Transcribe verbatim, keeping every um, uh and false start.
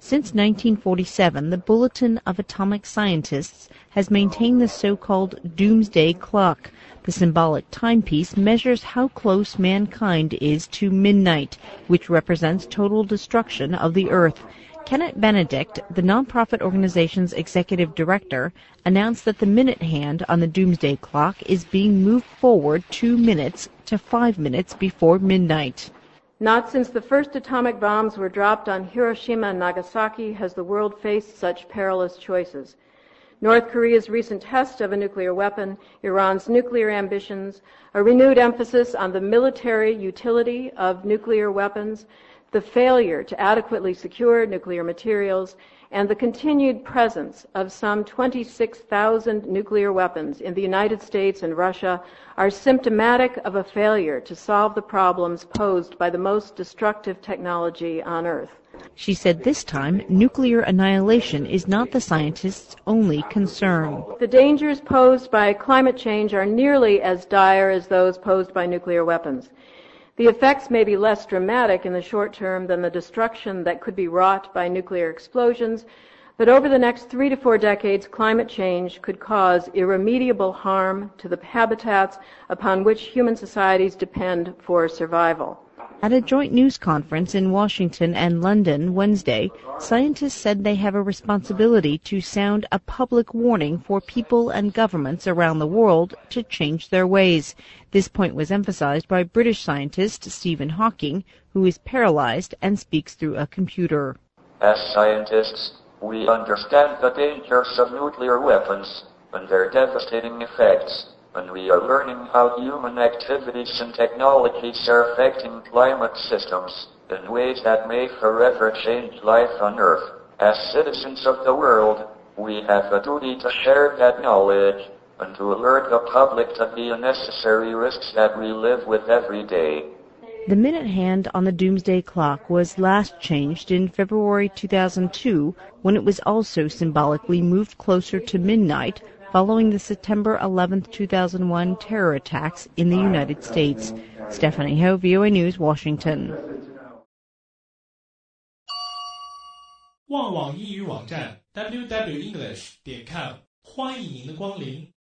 Since nineteen forty-seven, the Bulletin of Atomic Scientists has maintained the so-called doomsday clock. The symbolic timepiece measures how close mankind is to midnight, which represents total destruction of the Earth. Kenneth Benedict, the nonprofit organization's executive director, announced that the minute hand on the doomsday clock is being moved forward two minutes to five minutes before midnight. Not since the first atomic bombs were dropped on Hiroshima and Nagasaki has the world faced such perilous choices. North Korea's recent test of a nuclear weapon, Iran's nuclear ambitions, a renewed emphasis on the military utility of nuclear weapons, the failure to adequately secure nuclear materials, and the continued presence of some twenty-six thousand nuclear weapons in the United States and Russia are symptomatic of a failure to solve the problems posed by the most destructive technology on Earth. She said this time, nuclear annihilation is not the scientists' only concern. The dangers posed by climate change are nearly as dire as those posed by nuclear weapons. The effects may be less dramatic in the short term than the destruction that could be wrought by nuclear explosions, but over the next three to four decades, climate change could cause irremediable harm to the habitats upon which human societies depend for survival. At a joint news conference in Washington and London Wednesday, scientists said they have a responsibility to sound a public warning for people and governments around the world to change their ways. This point was emphasized by British scientist Stephen Hawking, who is paralyzed and speaks through a computer. As scientists, we understand the dangers of nuclear weapons and their devastating effects, and we are learning how human activities and technologies are affecting climate systems in ways that may forever change life on Earth. As citizens of the world, we have a duty to share that knowledge and to alert the public to the unnecessary risks that we live with every day. The minute hand on the doomsday clock was last changed in February two thousand two, when it was also symbolically moved closer to midnight following the September eleventh, two thousand one terror attacks in the United States. Stephanie Ho, V O A News, Washington. 旺网英语网站 double-u double-u double-u 点 com 欢迎您的光临。